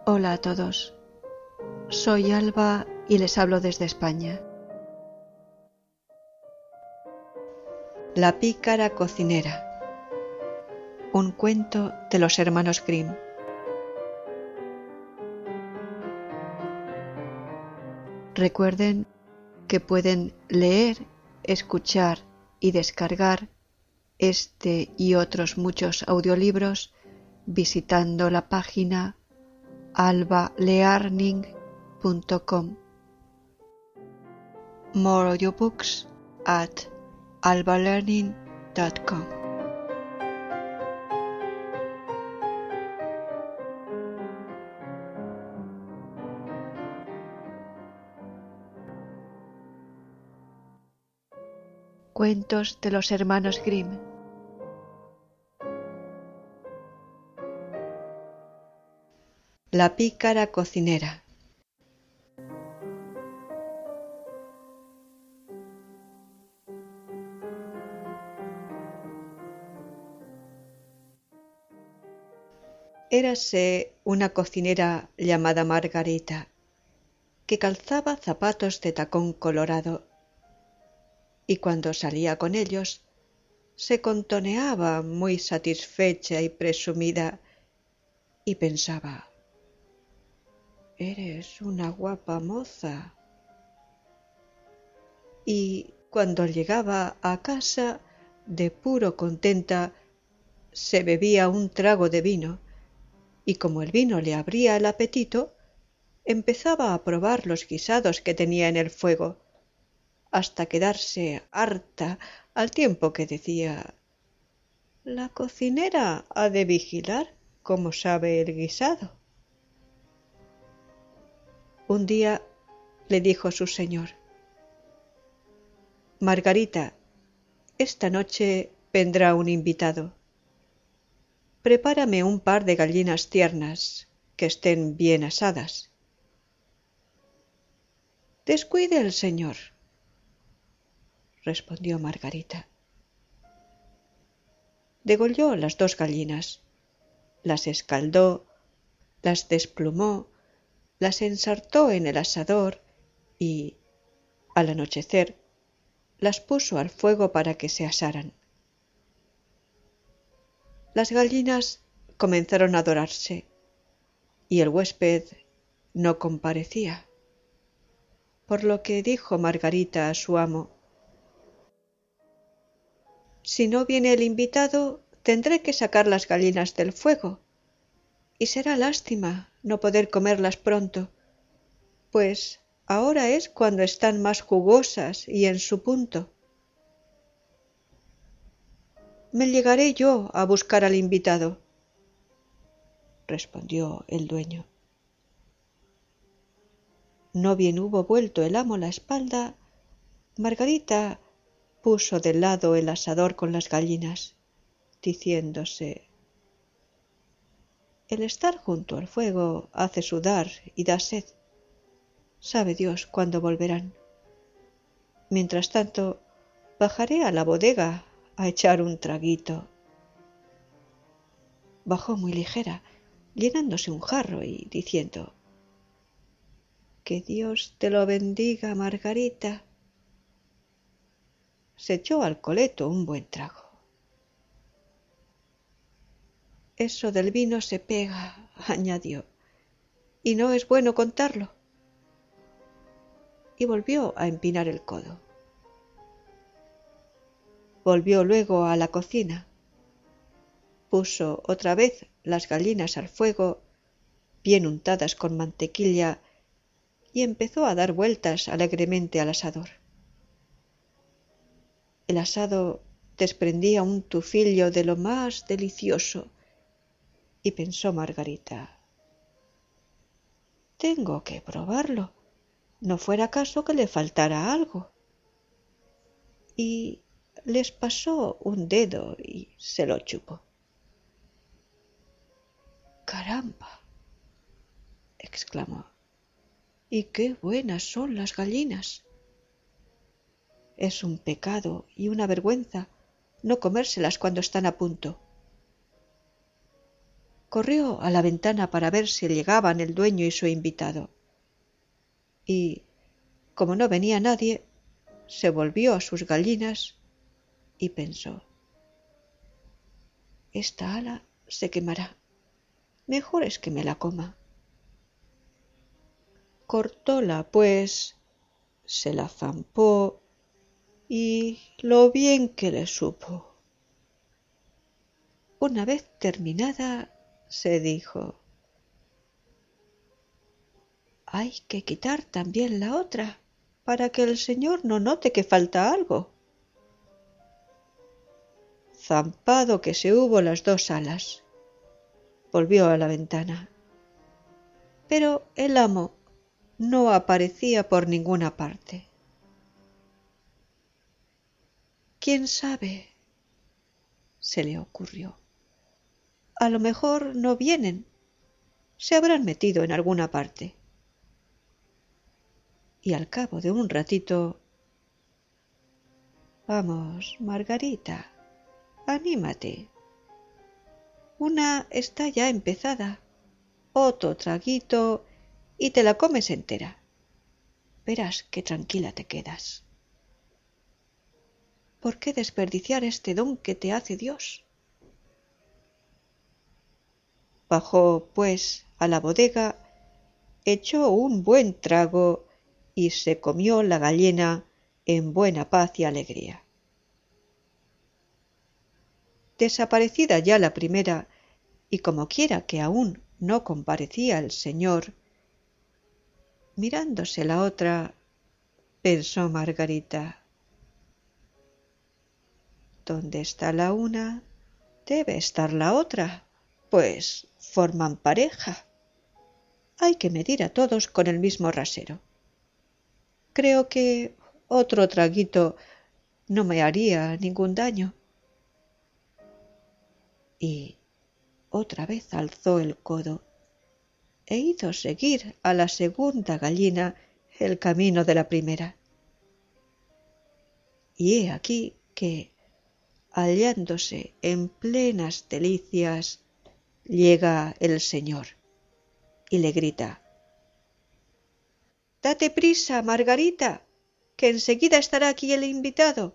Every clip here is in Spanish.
Hola a todos, soy Alba y les hablo desde España. La pícara cocinera, un cuento de los hermanos Grimm. Recuerden que pueden leer, escuchar y descargar este y otros muchos audiolibros visitando la página albalearning.com. More audiobooks at albalearning.com. Cuentos de los hermanos Grimm. La pícara cocinera. Érase una cocinera llamada Margarita, que calzaba zapatos de tacón colorado, y cuando salía con ellos se contoneaba muy satisfecha y presumida, y pensaba: «Eres una guapa moza». Y cuando llegaba a casa, de puro contenta, se bebía un trago de vino, y como el vino le abría el apetito, empezaba a probar los guisados que tenía en el fuego, hasta quedarse harta, al tiempo que decía: «La cocinera ha de vigilar cómo sabe el guisado». Un día le dijo su señor: «Margarita, esta noche vendrá un invitado. Prepárame un par de gallinas tiernas, que estén bien asadas». «Descuide el señor», respondió Margarita. Degolló las 2 gallinas, las escaldó, las desplumó, las ensartó en el asador y, al anochecer, las puso al fuego para que se asaran. Las gallinas comenzaron a dorarse y el huésped no comparecía, por lo que dijo Margarita a su amo: «Si no viene el invitado, tendré que sacar las gallinas del fuego, y será lástima no poder comerlas pronto, pues ahora es cuando están más jugosas y en su punto». «Me llegaré yo a buscar al invitado», respondió el dueño. No bien hubo vuelto el amo la espalda, Margarita puso de lado el asador con las gallinas, diciéndose: «El estar junto al fuego hace sudar y da sed. Sabe Dios cuándo volverán. Mientras tanto, bajaré a la bodega a echar un traguito». Bajó muy ligera, llenándose un jarro y diciendo: «Que Dios te lo bendiga, Margarita». Se echó al coleto un buen trago. «Eso del vino se pega», añadió, «y no es bueno contarlo». Y volvió a empinar el codo. Volvió luego a la cocina, puso otra vez las gallinas al fuego, bien untadas con mantequilla, y empezó a dar vueltas alegremente al asador. El asado desprendía un tufillo de lo más delicioso, y pensó Margarita: «Tengo que probarlo, no fuera caso que le faltara algo». Y les pasó un dedo y se lo chupó. «Caramba», exclamó, «y qué buenas son las gallinas. Es un pecado y una vergüenza no comérselas cuando están a punto». corrió a la ventana para ver si llegaban el dueño y su invitado. Y, como no venía nadie, se volvió a sus gallinas y pensó: esta ala se quemará, mejor es que me la coma. Cortóla, pues, se la zampó y lo bien que le supo. Una vez terminada, se dijo: hay que quitar también la otra, para que el señor no note que falta algo. Zampado que se hubo las dos alas, volvió a la ventana. Pero el amo no aparecía por ninguna parte. ¿Quién sabe?, se le ocurrió. A lo mejor no vienen, se habrán metido en alguna parte. Y al cabo de un ratito: vamos, Margarita, anímate. Una está ya empezada, otro traguito y te la comes entera. Verás qué tranquila te quedas. ¿Por qué desperdiciar este don que te hace Dios? Bajó, pues, a la bodega, echó un buen trago y se comió la gallina en buena paz y alegría. Desaparecida ya la primera, y como quiera que aún no comparecía el señor, mirándose la otra, pensó Margarita: donde está la una, debe estar la otra, pues forman pareja. Hay que medir a todos con el mismo rasero. Creo que otro traguito no me haría ningún daño. Y otra vez alzó el codo e hizo seguir a la segunda gallina el camino de la primera. Y he aquí que, hallándose en plenas delicias, llega el señor y le grita: date prisa, Margarita, que enseguida estará aquí el invitado.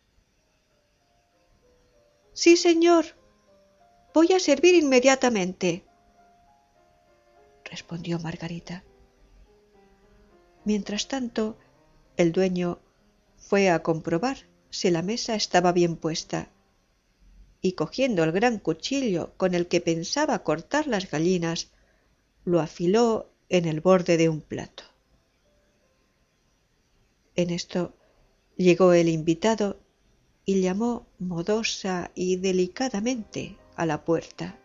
Sí, señor, voy a servir inmediatamente, respondió Margarita. Mientras tanto, el dueño fue a comprobar si la mesa estaba bien puesta, y cogiendo el gran cuchillo con el que pensaba cortar las gallinas, lo afiló en el borde de un plato. En esto llegó el invitado y llamó modosa y delicadamente a la puerta.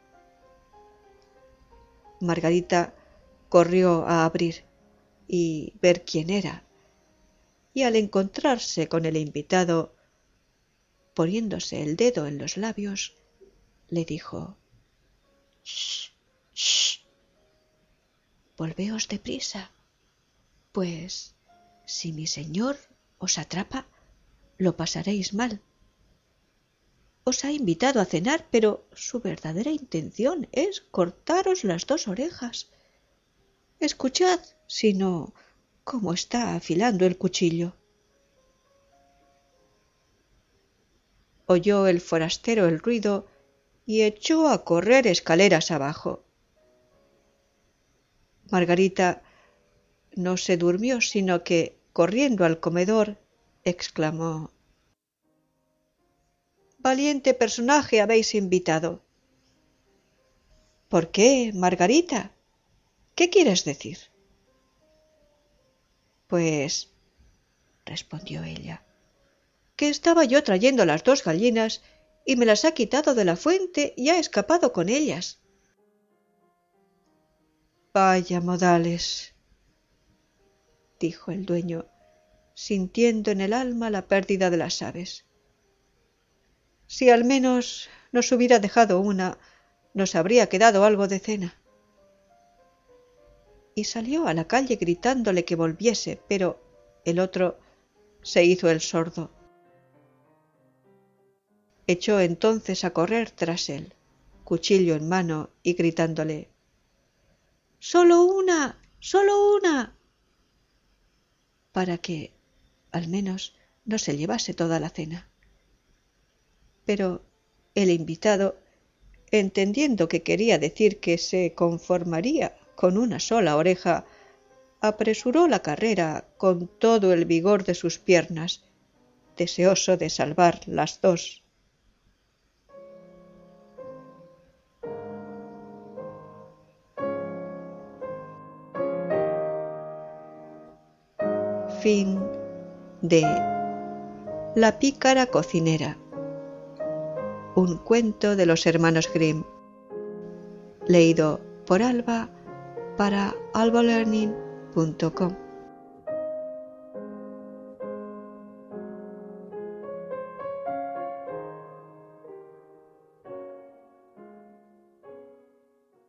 Margarita corrió a abrir y ver quién era, y al encontrarse con el invitado, poniéndose el dedo en los labios, le dijo: «Shh, shh, volveos deprisa, pues si mi señor os atrapa, lo pasaréis mal. Os ha invitado a cenar, pero su verdadera intención es cortaros las dos orejas. Escuchad, si no, cómo está afilando el cuchillo». Oyó el forastero el ruido y echó a correr escaleras abajo. Margarita no se durmió, sino que, corriendo al comedor, exclamó: «Valiente personaje habéis invitado». «¿Por qué, Margarita? ¿Qué quieres decir?». «Pues», respondió ella, «que estaba yo trayendo las dos gallinas y me las ha quitado de la fuente y ha escapado con ellas». «Vaya modales», dijo el dueño, sintiendo en el alma la pérdida de las aves. «Si al menos nos hubiera dejado una, nos habría quedado algo de cena». Y salió a la calle gritándole que volviese, pero el otro se hizo el sordo. Echó entonces a correr tras él, cuchillo en mano y gritándole: ¡Solo una! ¡Solo una! Para que, al menos, no se llevase toda la cena. Pero el invitado, entendiendo que quería decir que se conformaría con una sola oreja, apresuró la carrera con todo el vigor de sus piernas, deseoso de salvar las dos. Fin de La pícara cocinera, un cuento de los hermanos Grimm, leído por Alba para albalearning.com.